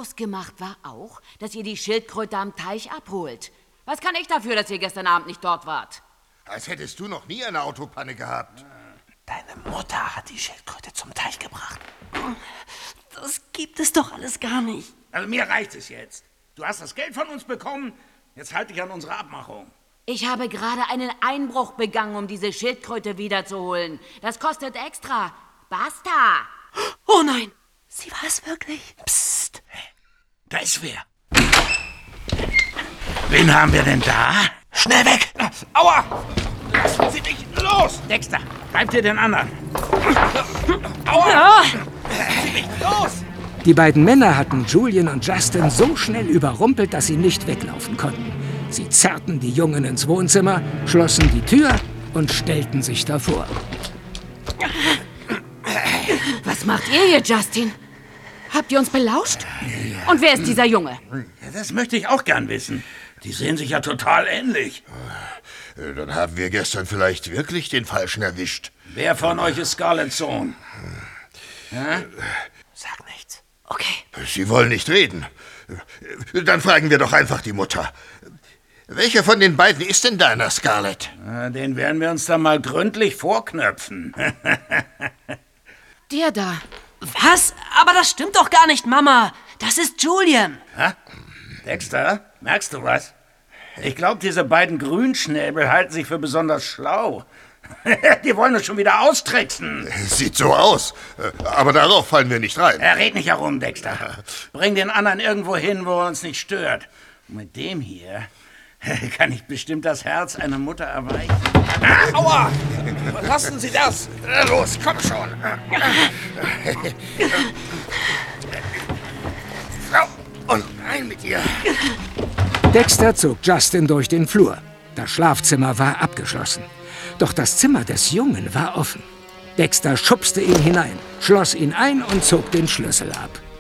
Ausgemacht war auch, dass ihr die Schildkröte am Teich abholt. Was kann ich dafür, dass ihr gestern Abend nicht dort wart? Als hättest du noch nie eine Autopanne gehabt. Deine Mutter hat die Schildkröte zum Teich gebracht. Das gibt es doch alles gar nicht. Also mir reicht es jetzt. Du hast das Geld von uns bekommen, jetzt halte dich an unsere Abmachung. Ich habe gerade einen Einbruch begangen, um diese Schildkröte wiederzuholen. Das kostet extra. Basta! Oh nein, sie war es wirklich. Psst. Da ist wer. Wen haben wir denn da? Schnell weg! Aua! Lassen Sie mich los! Dexter, greif dir den anderen. Aua! Ja. Lassen Sie mich los! Die beiden Männer hatten Julian und Justin so schnell überrumpelt, dass sie nicht weglaufen konnten. Sie zerrten die Jungen ins Wohnzimmer, schlossen die Tür und stellten sich davor. Was macht ihr hier, Justin? Habt ihr uns belauscht? Und wer ist dieser Junge? Das möchte ich auch gern wissen. Die sehen sich ja total ähnlich. Dann haben wir gestern vielleicht wirklich den Falschen erwischt. Wer von euch ist Scarletts Sohn? Ja? Sag nichts. Okay. Sie wollen nicht reden. Dann fragen wir doch einfach die Mutter. Welcher von den beiden ist denn deiner, Scarlett? Den werden wir uns dann mal gründlich vorknöpfen. Der da. Was? Aber das stimmt doch gar nicht, Mama. Das ist Julian. Ha? Dexter, merkst du was? Ich glaube, diese beiden Grünschnäbel halten sich für besonders schlau. Die wollen uns schon wieder austricksen. Sieht so aus. Aber darauf fallen wir nicht rein. Red nicht herum, Dexter. Bring den anderen irgendwo hin, wo er uns nicht stört. Und mit dem hier kann ich bestimmt das Herz einer Mutter erweichen. Aua! Lassen Sie das! Los, komm schon. Frau, und rein mit ihr. Dexter zog Justin durch den Flur. Das Schlafzimmer war abgeschlossen. Doch das Zimmer des Jungen war offen. Dexter schubste ihn hinein, schloss ihn ein und zog den Schlüssel ab.